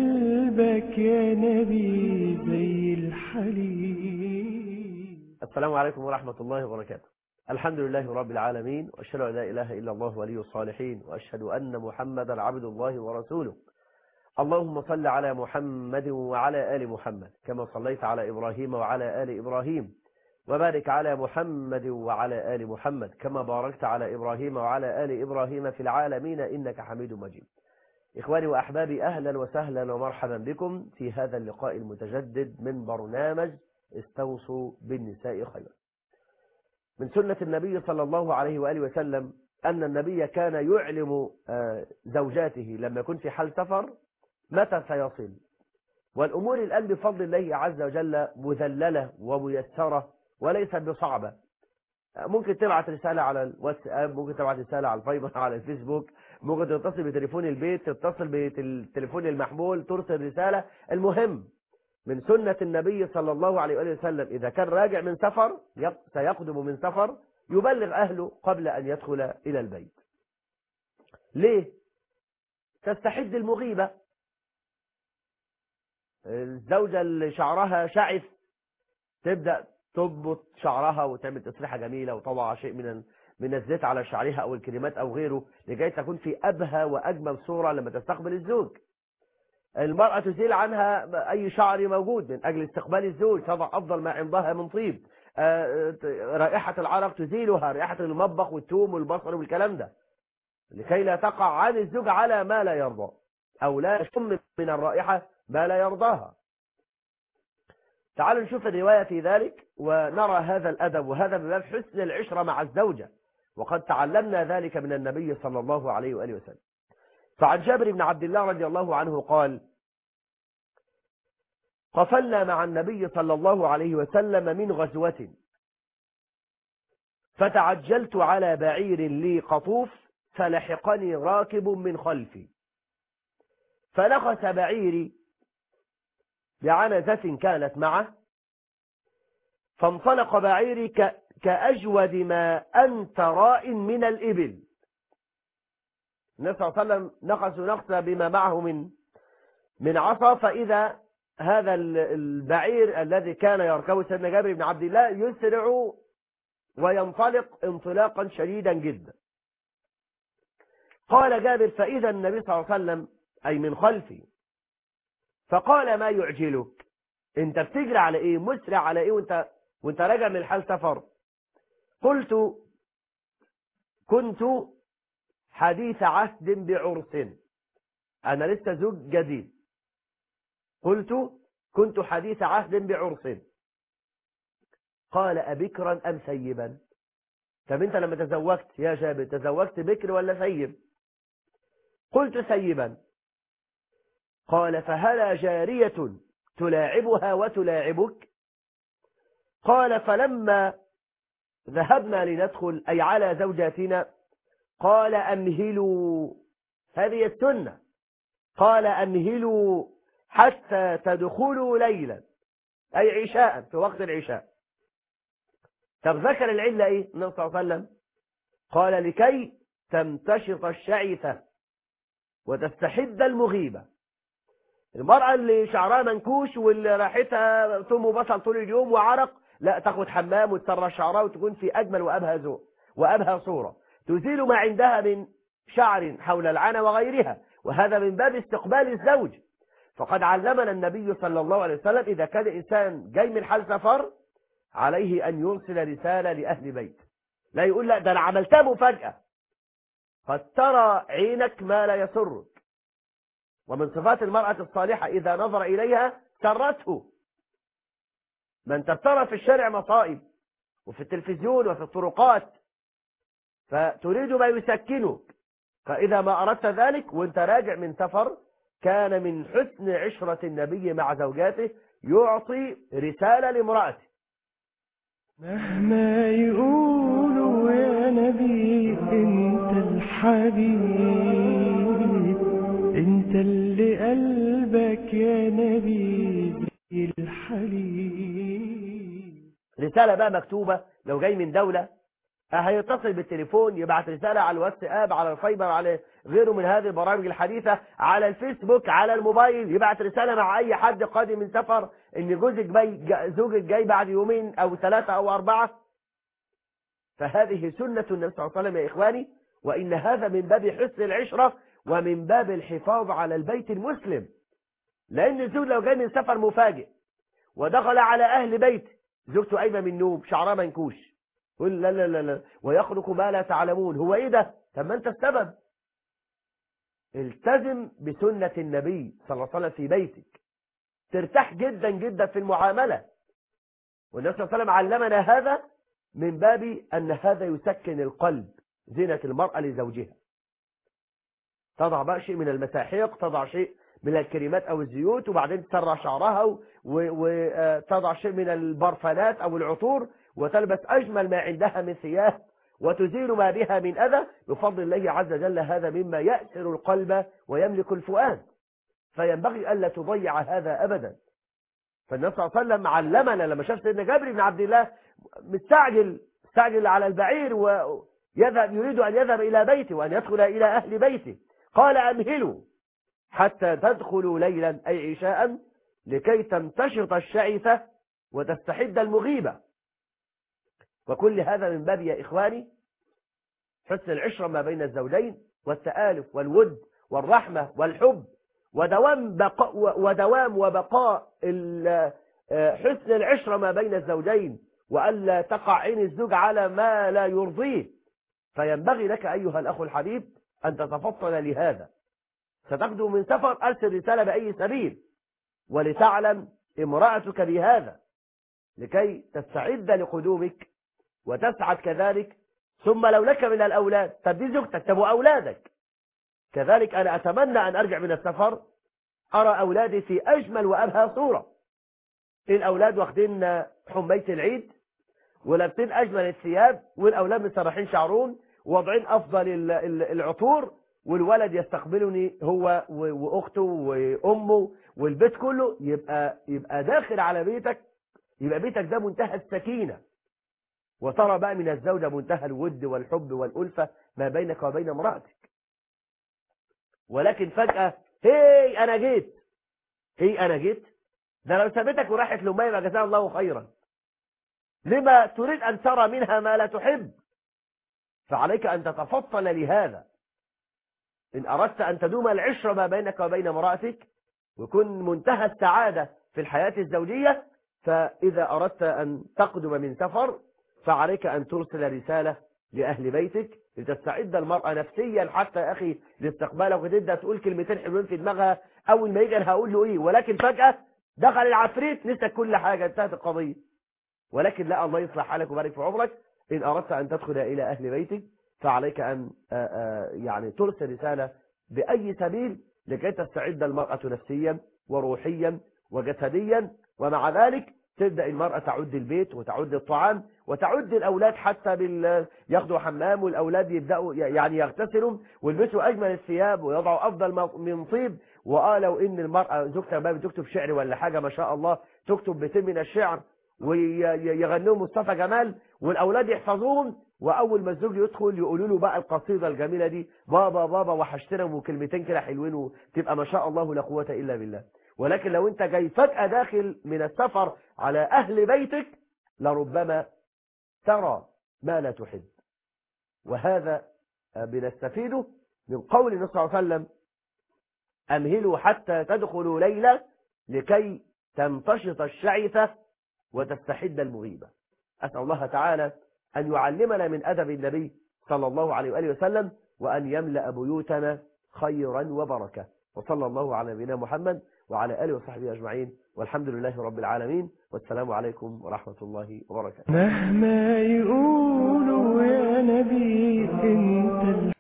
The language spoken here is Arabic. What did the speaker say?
قلبك يا نبي زي الحليب. السلام عليكم ورحمة الله وبركاته. الحمد لله رب العالمين، وأشهد أن لا إله إلا الله ولي الصالحين، وأشهد أن محمدا عبد الله ورسوله. اللهم صل على محمد وعلى آل محمد كما صليت على إبراهيم وعلى آل إبراهيم، وبارك على محمد وعلى آل محمد كما باركت على إبراهيم وعلى آل إبراهيم في العالمين إنك حميد مجيد. إخواني وأحبابي، أهلا وسهلا ومرحبا بكم في هذا اللقاء المتجدد من برنامج استوصوا بالنساء خيرا. من سنة النبي صلى الله عليه وآله وسلم أن النبي كان يعلم زوجاته لما يكون في حال سفر متى سيصل، والأمور الآن بفضل الله عز وجل مذللة وميسرة وليست بصعبة. ممكن تبعت رسالة على الواتساب، ممكن تبعت رسالة على الفايبر، على الفيسبوك، ممكن تتصل بتليفون البيت، تتصل بالتليفون المحمول، ترسل رسالة. المهم من سنة النبي صلى الله عليه وآله وسلم إذا كان راجع من سفر سيقدم من سفر يبلغ أهله قبل أن يدخل إلى البيت. ليه؟ تستحد المغيبة. الزوجة اللي شعرها شعث تبدأ تضبط شعرها وتعمل تسريحة جميلة وتضع شيء من الزيت على شعرها أو الكريمات أو غيره لكي تكون في أبهى وأجمل صورة لما تستقبل الزوج. المرأة تزيل عنها أي شعر موجود من أجل استقبال الزوج، تضع أفضل ما عندها من طيب. رائحة العرق تزيلها، رائحة المطبخ والثوم والبصل والكلام ده، لكي لا تقع عن الزوج على ما لا يرضى أو لا يشم من الرائحة ما لا يرضاها. تعالوا نشوف الرواية في ذلك ونرى هذا الأدب، وهذا من باب حسن العشرة مع الزوجة، وقد تعلمنا ذلك من النبي صلى الله عليه وآله وسلم. فعن جابر بن عبد الله رضي الله عنه قال: قفلنا مع النبي صلى الله عليه وسلم من غزوة، فتعجلت على بعير لي قطوف، فلحقني راكب من خلفي، فنخس بعيري بعنزة كانت معه، فانطلق بعيري كأجود ما أنت راء من الإبل. النبي صلى الله عليه وسلم نخس بما معه من عصا، فإذا هذا البعير الذي كان يركبه سيدنا جابر بن عبد الله يسرع وينطلق انطلاقا شديدا جدا. قال جابر: فإذا النبي صلى الله عليه وسلم أي من خلفي، فقال: ما يعجلك؟ انت بتجري على ايه؟ مسرع على ايه وانت راجع من حال سفر؟ قلت: كنت حديث عهد بعرس، انا لسه زوج جديد. قلت: كنت حديث عهد بعرس. قال: أبكرا أم ثيبا؟ طب انت لما تزوجت يا جابر تزوجت بكر ولا ثيب؟ قلت: ثيبا. قال: فهلا جارية تلاعبها وتلاعبك؟ قال: فلما ذهبنا لندخل أي على زوجاتنا قال: أمهلوا، هذه السنة، قال: أمهلوا حتى تدخلوا ليلا، أي عشاء، في وقت العشاء. طب ذكر العلة إيه النبي صلى الله عليه وسلم؟ قال: لكي تمتشط الشعثة وتستحد المغيبة. المرأة اللي شعرها منكوش واللي راحتها ثم بصل طول اليوم وعرق، لا، تاخد حمام وتسرح شعرها وتكون في أجمل وأبهى ذوق وأبهى صورة، تزيل ما عندها من شعر حول العانة وغيرها، وهذا من باب استقبال الزوج. فقد علمنا النبي صلى الله عليه وسلم إذا كان إنسان جاي من حال سفر عليه أن يرسل رسالة لأهل بيت، لا يقول لا ده أنا عملتها مفاجأة. قد ترى عينك ما لا يسرك، ومن صفات المرأة الصالحة إذا نظر إليها سرته. ما أنت ترى في الشارع مصائب وفي التلفزيون وفي الطرقات، فتريد ما يسكنك، فإذا ما أردت ذلك وانت راجع من سفر كان من حسن عشرة النبي مع زوجاته يعطي رسالة لامرأته. مهما يقولوا يا نبي انت الحبيب، انت اللي قلبك يا نبي زي الحليب. رسالة بقى مكتوبة لو جاي من دولة هيتصل بالتليفون، يبعت رسالة على الواتساب، على الفايبر، على غيره من هذه البرامج الحديثة، على الفيسبوك، على الموبايل، يبعت رسالة مع أي حد قادم من سفر إن زوجك جاي بعد يومين أو 3 أو 4. فهذه سنة النبي صلى الله عليه وسلم يا إخواني، وإن هذا من باب حسن العشرة ومن باب الحفاظ على البيت المسلم. لأن الزوج لو جاي من سفر مفاجئ ودخل على أهل بيت، زوجته قايمة من النوم شعرها منكوش، يقول لا لا لا لا ويخلق ما لا تعلمون، هو إيه ده؟ طب ما أنت السبب. التزم بسنة النبي صلى الله عليه وسلم في بيتك، ترتاح جدا جدا في المعاملة. والنبي صلى الله عليه وسلم علمنا هذا من باب أن هذا يسكن القلب، زينة المرأة لزوجها. تضع بقى شيء من المساحيق، تضع شيء من الكريمات أو الزيوت، وبعدين تسرع شعرها وتضع شيء من البرفانات أو العطور، وتلبس أجمل ما عندها من ثياب، وتزيل ما بها من أذى بفضل الله عز وجل. هذا مما يأسر القلب ويملك الفؤاد، فينبغي ألا تضيع هذا أبدا. فالنبي صلى الله عليه وسلم علمنا لما شاف سيدنا جابر بن عبد الله مستعجل على البعير يريد أن يذهب إلى بيته وأن يدخل إلى أهل بيته، قال أمهلوا حتى تدخلوا ليلا أي عشاء لكي تمتشط الشعثة وتستحد المغيبة. وكل هذا من باب يا إخواني حسن العشرة ما بين الزوجين، والتآلف والود والرحمة والحب، ودوام وبقاء حسن العشرة ما بين الزوجين، وألا تقع عين الزوج على ما لا يرضيه. فينبغي لك أيها الأخ الحبيب أن تتفطن لهذا. ستقدم من سفر، أرسل رسالة بأي سبيل، ولتعلم امرأتك بهذا لكي تستعد لقدومك وتسعد كذلك. ثم لو لك من الأولاد، طب دي زوجتك، طب وأولادك كذلك. أنا أتمنى أن أرجع من السفر أرى أولادي في أجمل وأبهى صورة. الأولاد واخدين حمية العيد ولابسين أجمل الثياب، والأولاد مسرحين شعرون ووضعين أفضل العطور، والولد يستقبلني هو وأخته وأمه والبيت كله، يبقى داخل على بيتك، يبقى بيتك ده منتهى السكينة، وترى بقى من الزوجة منتهى الود والحب والألفة ما بينك وبين امرأتك. ولكن فجأة هي أنا جيت، ده لو سابتك وراحت لأمها يبقى جزاها الله خيرا. لما تريد أن ترى منها ما لا تحب؟ فعليك أن تتفطن لهذا. إن أردت أن تدوم العشرة ما بينك وبين امرأتك ويكون منتهى السعادة في الحياة الزوجية، فإذا أردت أن تقدم من سفر فعليك أن ترسل رسالة لأهل بيتك لتستعد المرأة نفسيا حتى يا أخي لاستقبالك، وتبدأ تقول كلمتين حلوين في دماغها أول ما يجي أنا هقول له إيه، ولكن فجأة دخل العفريت نسيت كل حاجة، انتهت القضية. ولكن لا، الله يصلح حالك ويبارك في عمرك. إن أردت أن تدخل إلى أهل بيتك فعليك أن يعني ترسل رسالة بأي سبيل لكي تستعد المرأة نفسيا وروحيا وجسديا، ومع ذلك تبدأ المرأة تعد البيت وتعد الطعام وتعد الأولاد حتى ياخدوا حمام، والأولاد يبدأوا يعني يغتسلوا ويلبسوا أجمل الثياب ويضعوا أفضل من طيب. لو إن المرأة زوجتها بقى بتكتب شعر ولا حاجة ما شاء الله، تكتب بيتين من الشعر ويغنوا مصطفى جمال والأولاد يحفظوهم، وأول ما الزوج يدخل يقولوا له بقى القصيدة الجميلة دي، بابا بابا وحشتنا، وكلمتين كده حلوين، وتبقى ما شاء الله لا قوة إلا بالله. ولكن لو أنت جاي فجأة داخل من السفر على أهل بيتك لربما ترى ما لا تحب. وهذا بنستفيده من قول النبي صلى الله عليه وسلم: أمهلوا حتى تدخلوا ليلة لكي تمتشط الشعثة وتستحد المغيبة. أسأل الله تعالى أن يعلمنا من أدب النبي صلى الله عليه وآله وسلم، وأن يملأ بيوتنا خيرا وبركة. وصلى الله على نبينا محمد وعلى آله وصحبه أجمعين، والحمد لله رب العالمين، والسلام عليكم ورحمة الله وبركاته. مهما يقولوا يا نبي انت